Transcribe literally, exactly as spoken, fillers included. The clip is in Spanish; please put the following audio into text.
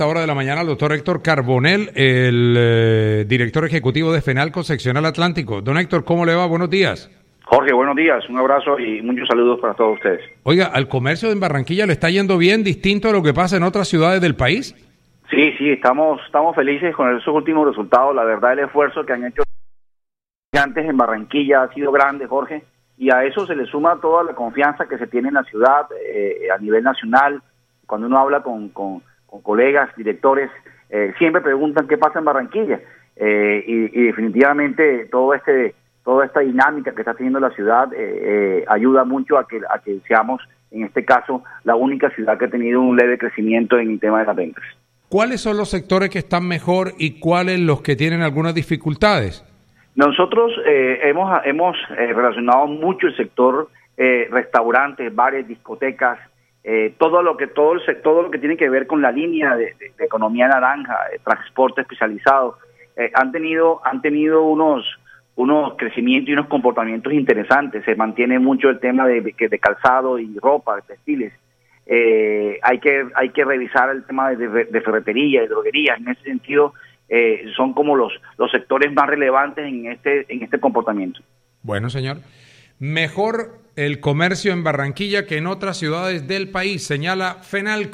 Esta hora de la mañana al doctor Héctor Carbonell, el eh, director ejecutivo de FENALCO Seccional Atlántico. Don Héctor, ¿cómo le va? Buenos días. Jorge, buenos días, un abrazo y muchos saludos para todos ustedes. Oiga, ¿al comercio en Barranquilla le está yendo bien, distinto a lo que pasa en otras ciudades del país? Sí, sí, estamos, estamos felices con esos últimos resultados. La verdad, el esfuerzo que han hecho antes en Barranquilla ha sido grande, Jorge, y a eso se le suma toda la confianza que se tiene en la ciudad eh, a nivel nacional. Cuando uno habla con, con, con colegas, directores, eh, siempre preguntan qué pasa en Barranquilla, eh, y, y definitivamente todo este toda esta dinámica que está teniendo la ciudad eh, eh, ayuda mucho a que a que seamos, en este caso, la única ciudad que ha tenido un leve crecimiento en el tema de las ventas. ¿Cuáles son los sectores que están mejor y cuáles los que tienen algunas dificultades? Nosotros eh, hemos hemos eh, relacionado mucho el sector eh, restaurantes, bares, discotecas, eh, todo lo que todo el todo lo que tiene que ver con la línea de, de, de economía naranja, de transporte especializado, eh, han tenido han tenido unos unos crecimientos y unos comportamientos interesantes. Se mantiene mucho el tema de, de calzado y ropa, de textiles. Eh, hay que hay que revisar el tema de, de, de ferretería y droguería. En ese sentido, eh, son como los los sectores más relevantes en este en este comportamiento. Bueno, señor, mejor el comercio en Barranquilla que en otras ciudades del país, señala FENALCO.